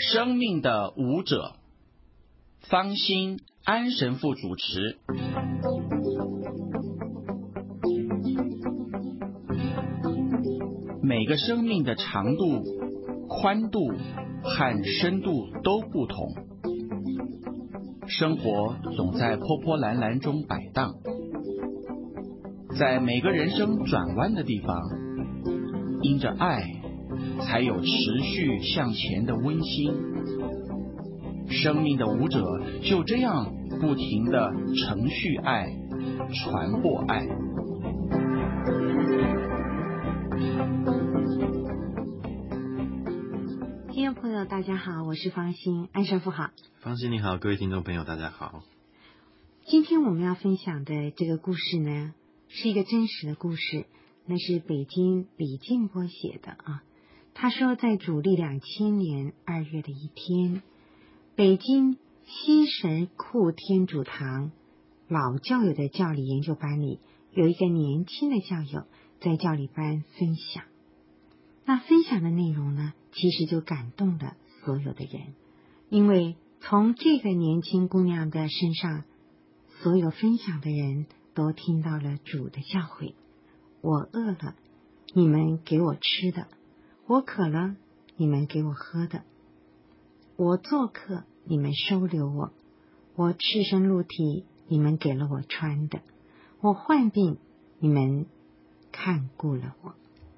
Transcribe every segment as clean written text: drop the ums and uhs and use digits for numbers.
生命的舞者，方心安神父主持。每个生命的长度、宽度和深度都不同，生活总在波波澜澜中摆荡，在每个人生转弯的地方，因着爱，才有持续向前的温馨。生命的舞者就这样不停地承续爱，传播爱。 听众朋友大家好，我是方心，安神父好。 方心你好，各位听众朋友大家好。 今天我们要分享的这个故事呢，是一个真实的故事，那是北京李进波写的啊。他说，在主历2000年2月的一天，北京西神库天主堂老教友的教理研究班里，有一个年轻的教友在教理班分享。那分享的内容呢，其实就感动了所有的人，因为从这个年轻姑娘的身上，所有分享的人都听到了主的教诲：我饿了，你们给我吃的；我渴了，你们给我喝的；我做客，你们收留我；我赤身露体，你们给了我穿的；我患病，你们看顾了我。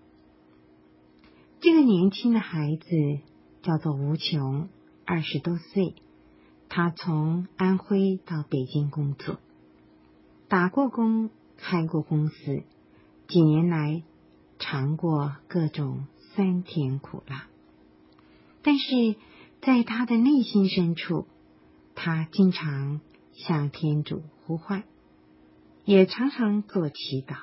这个年轻的孩子叫做吴琼，20多岁，他从安徽到北京工作，打过工，开过公司，几年来尝过各种酸甜苦辣，但是在他的内心深处，他经常向天主呼唤，也常常做祈祷。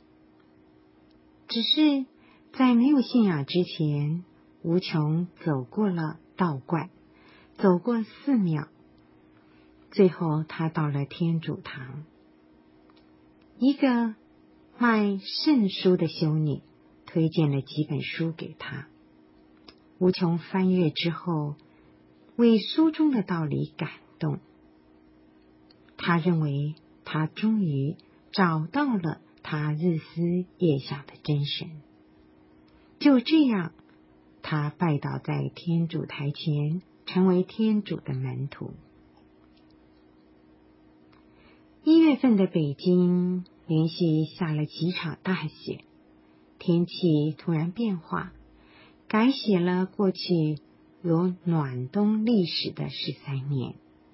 只是在没有信仰之前，吴琼走过了道观，走过寺庙，最后他到了天主堂。一个卖圣书的修女推荐了几本书给他，吴琼翻阅之后，为书中的道理感动。他认为他终于找到了他日思夜想的真神。就这样，他拜倒在天主台前，成为天主的门徒。1月份的北京连续下了几场大雪，天气突然变化，改写了过去有暖冬历史的13年。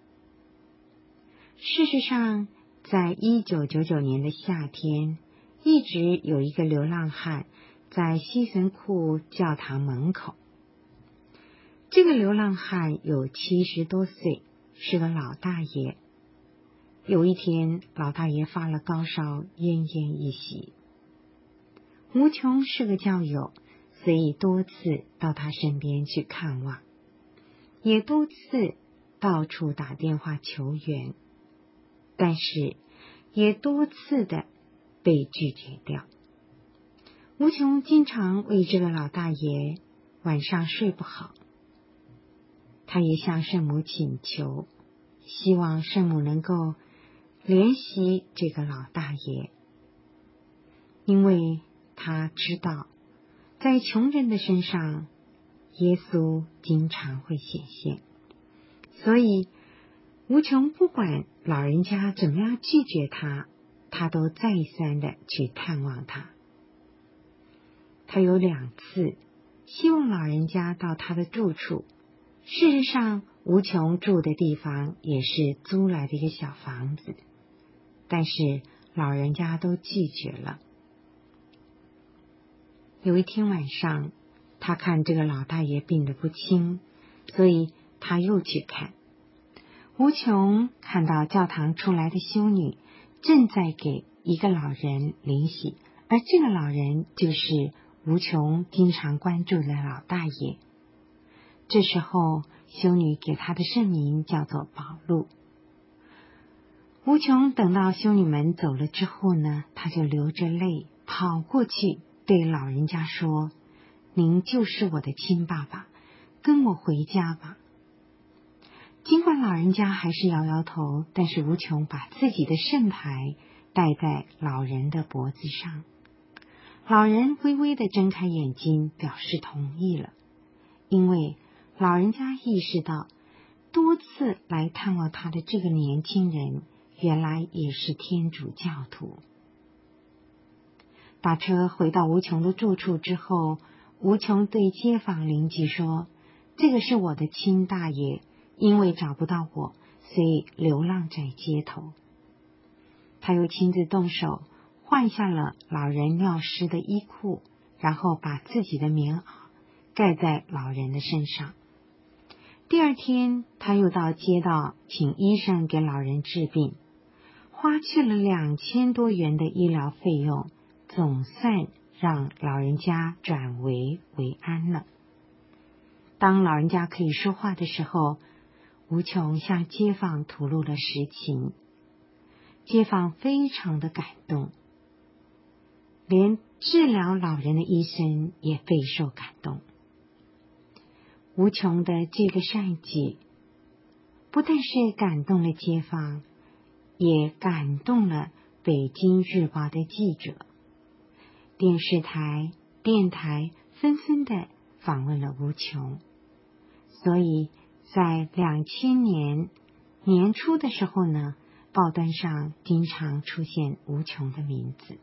事实上，在1999年的夏天，一直有一个流浪汉在西神库教堂门口。这个流浪汉有70多岁，是个老大爷。有一天，老大爷发了高烧，奄奄一息。吴琼是个教友，所以多次到他身边去看望，也多次到处打电话求援，但是也多次的被拒绝掉。吴琼经常为这个老大爷晚上睡不好，他也向圣母请求，希望圣母能够怜惜这个老大爷，因为他知道在穷人的身上耶稣经常会显现，所以吴琼不管老人家怎么样拒绝他，他都再三的去探望他。他有2次希望老人家到他的住处，事实上吴琼住的地方也是租来的一个小房子，但是老人家都拒绝了。有一天晚上，他看这个老大爷病得不轻，所以他又去看。吴琼看到教堂出来的修女正在给一个老人灵洗，而这个老人就是吴琼经常关注的老大爷。这时候，修女给他的圣名叫做保禄。吴琼等到修女们走了之后呢，他就流着泪跑过去对老人家说：您就是我的亲爸爸， 跟我回家吧。”尽管老人家还是摇摇头，但是无穷把自己的圣牌戴在老人的脖子上。老人微微地睁开眼睛，表示同意了，因为老人家意识到，多次来探望他的这个年轻人，原来也是天主教徒。打车回到无穷的住处之后，无穷对街坊邻居说：“这个是我的亲大爷，因为找不到我，所以流浪在街头。”他又亲自动手换下了老人尿湿的衣裤，然后把自己的棉袄盖在老人的身上。第二天，他又到街道请医生给老人治病，花去了2000多元的医疗费用，总算让老人家转危为安了。当老人家可以说话的时候，无穷向街坊吐露了实情，街坊非常的感动，连治疗老人的医生也备受感动。无穷的这个善举，不但是感动了街坊，也感动了北京日报的记者。电视台、电台纷纷的访问了无穷，所以在2000年年初的时候呢，报端上经常出现无穷的名字。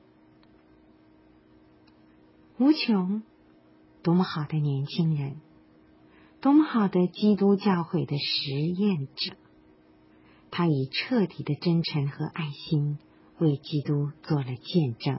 无穷，多么好的年轻人，多么好的基督教会的实验者！他以彻底的真诚和爱心为基督做了见证。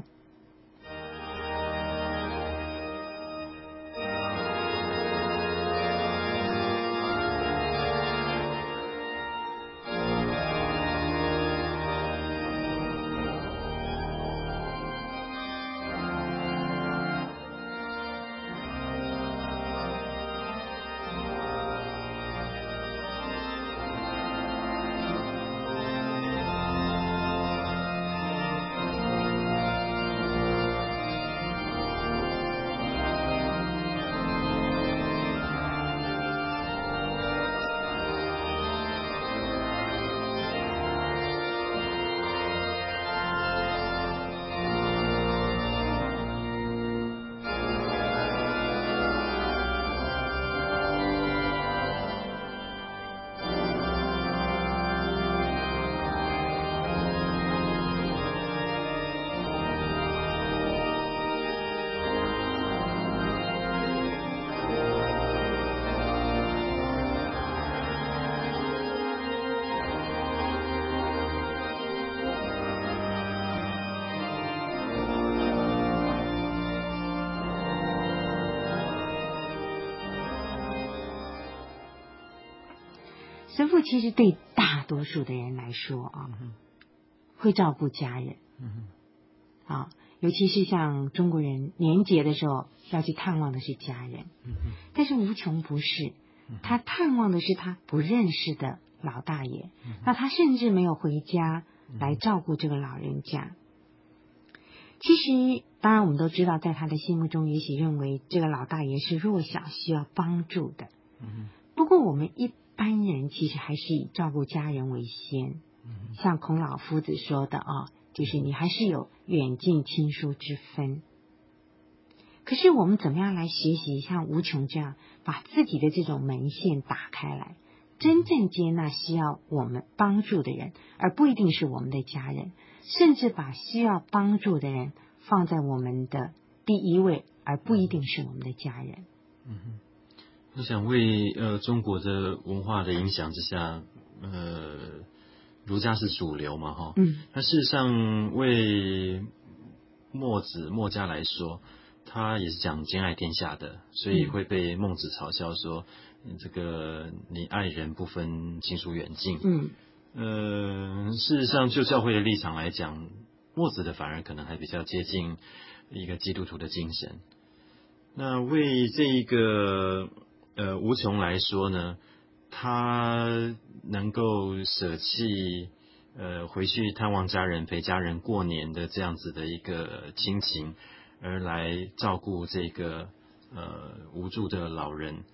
神父其实对大多数的人来说啊，会照顾家人，尤其是像中国人年节的时候要去探望的是家人，但是无穷不是，他探望的是他不认识的老大爷，那他甚至没有回家来照顾这个老人家。其实当然我们都知道，在他的心目中也许认为这个老大爷是弱小需要帮助的，不过我们一般人其实还是以照顾家人为先，像孔老夫子说的就是你还是有远近亲疏之分。可是我们怎么样来学习像无穷这样把自己的这种门线打开来，真正接纳需要我们帮助的人，而不一定是我们的家人，甚至把需要帮助的人放在我们的第一位，而不一定是我们的家人。 我想为中国的文化的影响之下，儒家是主流嘛，那事实上为墨家来说，他也是讲兼爱天下的，所以会被孟子嘲笑说，这个你爱人不分亲疏远近。事实上就教会的立场来讲，墨子的反而可能还比较接近一个基督徒的精神。那为这一个无穷来说呢，他能够舍弃回去探望家人陪家人过年的这样子的一个亲情，而来照顾这个无助的老人，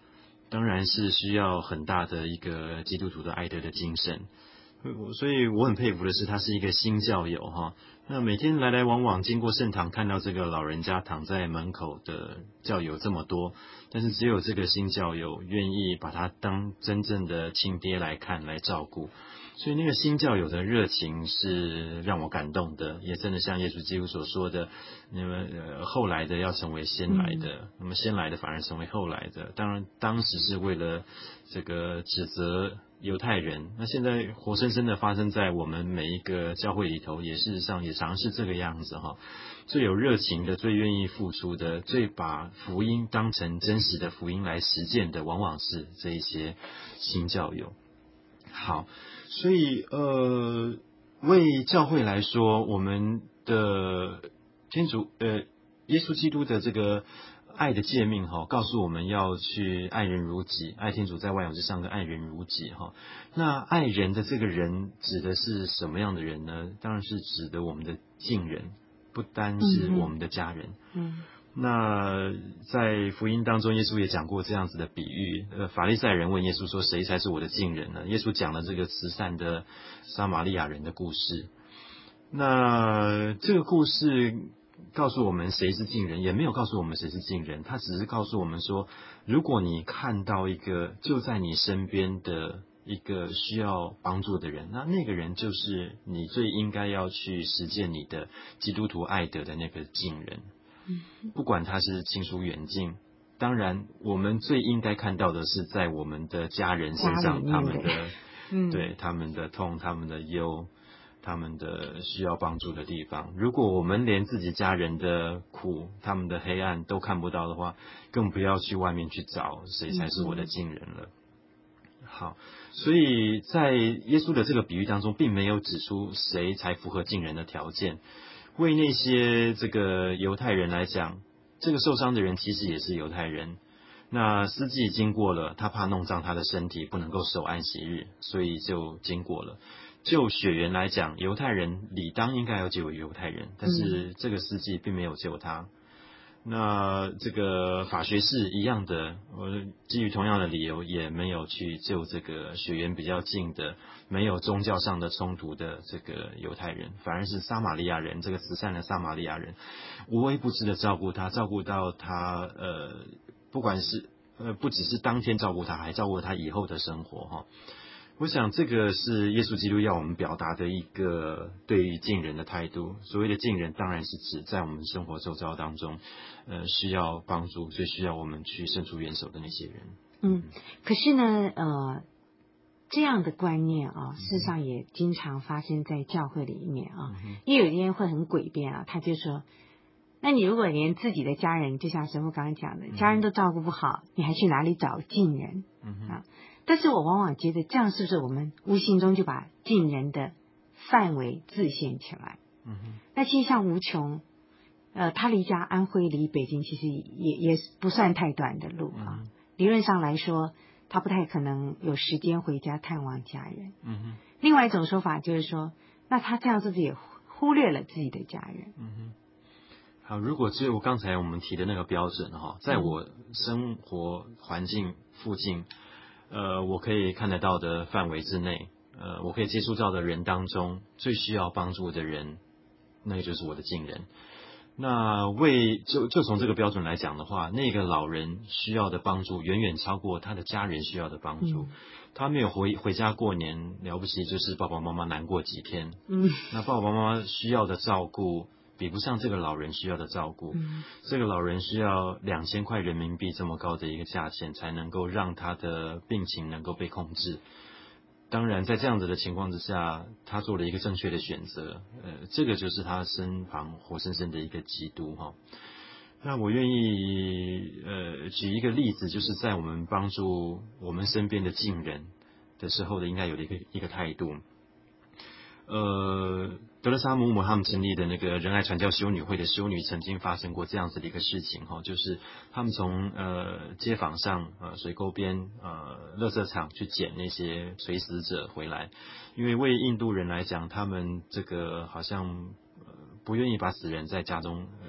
当然是需要很大的一个基督徒的爱德的精神。所以我很佩服的是，他是一个新教友哈。那每天来来往往经过圣堂，看到这个老人家躺在门口的教友这么多，但是只有这个新教友愿意把他当真正的亲爹来看来照顾。所以那个新教友的热情是让我感动的，也真的像耶稣基督所说的，那么后来的要成为先来的，那么先来的反而成为后来的。当然当时是为了这个指责犹太人，那现在活生生的发生在我们每一个教会里头，也事实上也常是这个样子哈。最有热情的，最愿意付出的，最把福音当成真实的福音来实践的，往往是这一些新教友。好，所以为教会来说，我们的天主耶稣基督的这个爱的诫命哈，告诉我们要去爱人如己，爱天主在万有之上跟爱人如己哈。那爱人的这个人指的是什么样的人呢？当然是指的我们的近人，不单是我们的家人。那在福音当中，耶稣也讲过这样子的比喻。法利赛人问耶稣说：“谁才是我的近人呢？”耶稣讲了这个慈善的撒玛利亚人的故事。那这个故事告诉我们谁是近人，也没有告诉我们谁是近人，他只是告诉我们说，如果你看到一个就在你身边的一个需要帮助的人，那个人就是你最应该要去实践你的基督徒爱德的那个近人。不管他是亲疏远近，当然我们最应该看到的是在我们的家人身上，他们的对他们的痛，他们的忧，他们的需要帮助的地方。如果我们连自己家人的苦，他们的黑暗都看不到的话，更不要去外面去找谁才是我的近人了。好，所以在耶稣的这个比喻当中，并没有指出谁才符合近人的条件。为那些这个犹太人来讲，这个受伤的人其实也是犹太人。那司祭经过了，他怕弄脏他的身体，不能够守安息日，所以就经过了。就血缘来讲，犹太人理当应该要救犹太人，但是这个司祭并没有救他。那这个法学士一样的，基于同样的理由，也没有去救这个血缘比较近的、没有宗教上的冲突的这个犹太人，反而是撒玛利亚人，这个慈善的撒玛利亚人，无微不至的照顾他，照顾到他不管是不只是当天照顾他，还照顾他以后的生活哈。我想这个是耶稣基督要我们表达的一个对于近人的态度。所谓的近人，当然是指在我们生活周遭当中，需要帮助、最需要我们去伸出援手的那些人。 可是呢，这样的观念啊，事实上也经常发生在教会里面啊。因为有些人会很诡辩啊，他就说：“那你如果连自己的家人，就像神父刚刚讲的，家人都照顾不好，你还去哪里找近人？”但是我往往觉得这样是不是我们无形中就把近人的范围自限起来？那其实像吴琼，他离家安徽离北京其实也不算太短的路啊。理论上来说，他不太可能有时间回家探望家人。另外一种说法就是说，那他这样是不是也忽略了自己的家人？ 好，如果只有刚才我们提的那个标准哈，在我生活环境附近。我可以看得到的范围之内，我可以接触到的人当中，最需要帮助的人，那个就是我的近人。那就从这个标准来讲的话，那个老人需要的帮助远远超过他的家人需要的帮助。他没有回家过年，了不起就是爸爸妈妈难过几天。那爸爸妈妈需要的照顾比不上这个老人需要的照顾。这个老人需要2000块人民币这么高的一个价钱，才能够让他的病情能够被控制。当然在这样子的情况之下，他做了一个正确的选择，这个就是他身旁活生生的一个基督哈。那我愿意举一个例子，就是在我们帮助我们身边的近人的时候的应该有的一个态度。德勒沙姆姆他们成立的那个仁爱传教修女会的修女曾经发生过这样子的一个事情哈，就是他们从街坊上水沟边垃圾场去捡那些垂死者回来，因为为印度人来讲，他们这个好像不愿意把死人在家中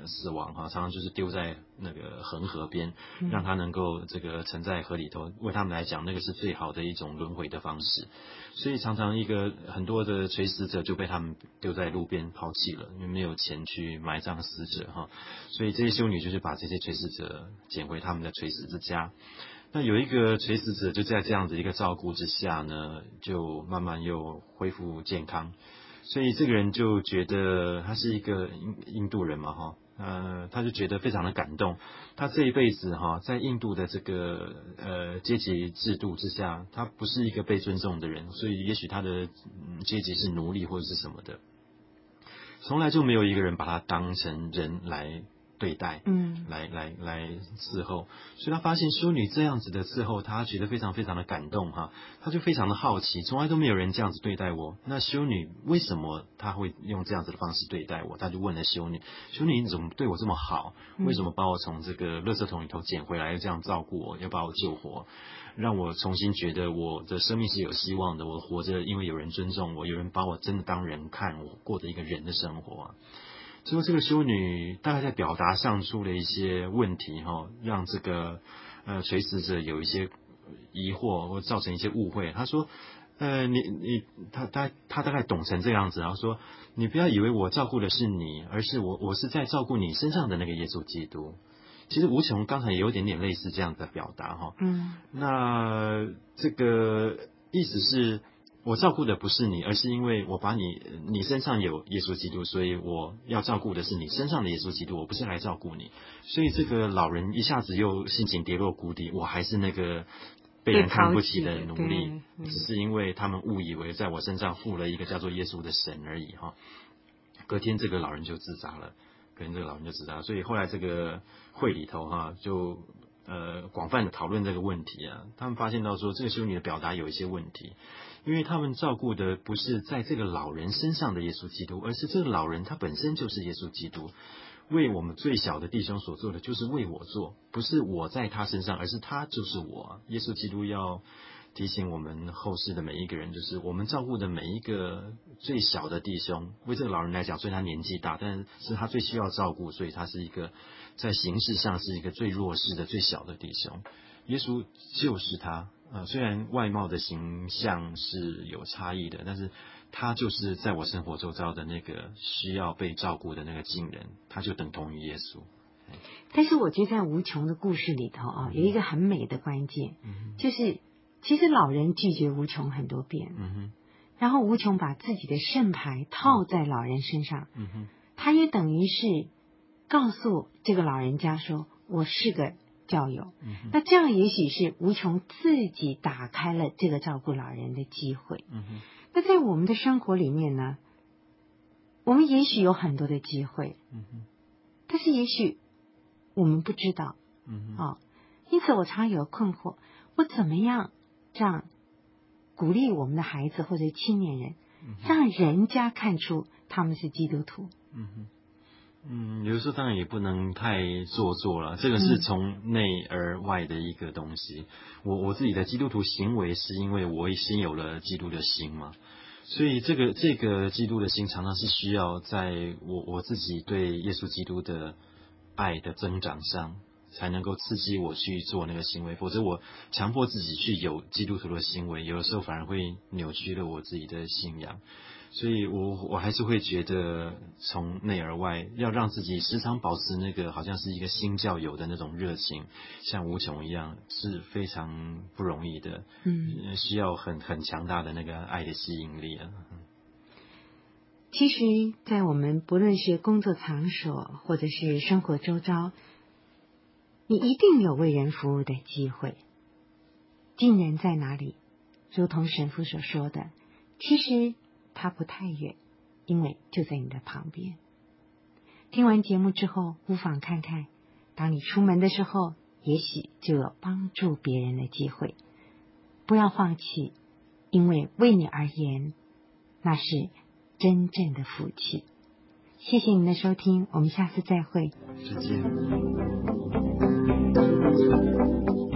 死亡常常就是丢在那个恒河边，让他能够这个沉在河里头，为他们来讲那个是最好的一种轮回的方式。所以常常很多的垂死者就被他们丢在路边抛弃了，因为没有钱去埋葬死者所以这些修女就是把这些垂死者捡回他们的垂死之家。那有一个垂死者就在这样子一个照顾之下呢，就慢慢又恢复健康。所以这个人就觉得他是一个印度人嘛他就觉得非常的感动。他这一辈子在印度的这个阶级制度之下，他不是一个被尊重的人，所以也许他的阶级是奴隶或者是什么的，从来就没有一个人把他当成人来对待，来伺候。所以他发现修女这样子的伺候他，觉得非常非常的感动他就非常的好奇，从来都没有人这样子对待我，那修女为什么他会用这样子的方式对待我？他就问了修女，修女你怎么对我这么好？为什么把我从这个垃圾桶里头捡回来，又这样照顾我，又把我救活，让我重新觉得我的生命是有希望的，我活着因为有人尊重我，有人把我真的当人看，我过着一个人的生活最后这个修女大概在表达上出了一些问题让这个垂死者有一些疑惑或造成一些误会。他说他大概懂成这样子，然后说你不要以为我照顾的是你，而是我是在照顾你身上的那个耶稣基督。其实无穷刚才也有点类似这样的表达那这个意思是我照顾的不是你，而是因为我把你身上有耶稣基督，所以我要照顾的是你身上的耶稣基督，我不是来照顾你。所以这个老人一下子又心情跌落谷底，我还是那个被人看不起的奴隶，只是因为他们误以为在我身上附了一个叫做耶稣的神而已隔天这个老人就自杀了，所以后来这个会里头就广泛的讨论这个问题他们发现到说这个修女的表达有一些问题，因为他们照顾的不是在这个老人身上的耶稣基督，而是这个老人他本身就是耶稣基督，为我们最小的弟兄所做的就是为我做，不是我在他身上，而是他就是我。耶稣基督要提醒我们后世的每一个人，就是我们照顾的每一个最小的弟兄，为这个老人来讲，虽然他年纪大，但是他最需要照顾，所以他是一个在形式上是一个最弱势的最小的弟兄。耶稣就是他虽然外貌的形象是有差异的，但是他就是在我生活周遭的那个需要被照顾的那个近人，他就等同于耶稣。 但是我觉得在无穷的故事里头有一个很美的关键，就是其实老人拒绝无穷很多遍，然后无穷把自己的圣牌套在老人身上，他也等于是告诉这个老人家说我是个教友，那这样也许是无穷自己打开了这个照顾老人的机会。那在我们的生活里面呢，我们也许有很多的机会，但是也许我们不知道，因此我常有困惑，我怎么样让鼓励我们的孩子或者青年人，让人家看出他们是基督徒。 有的时候当然也不能太做作了，这个是从内而外的一个东西。我自己的基督徒行为是因为我先有了基督的心嘛，所以这个基督的心常常是需要在我自己对耶稣基督的爱的增长上，才能够刺激我去做那个行为，否则我强迫自己去有基督徒的行为，有的时候反而会扭曲了我自己的信仰。所以我还是会觉得从内而外要让自己时常保持那个好像是一个新教友的那种热情，像无穷一样是非常不容易的，需要很强大的那个爱的吸引力其实在我们不论是工作场所或者是生活周遭，你一定有为人服务的机会。近人在哪里？如同神父所说的，其实他不太远，因为就在你的旁边。听完节目之后，不妨看看，当你出门的时候，也许就有帮助别人的机会。不要放弃，因为为你而言，那是真正的福气。谢谢您的收听，我们下次再会。 再见。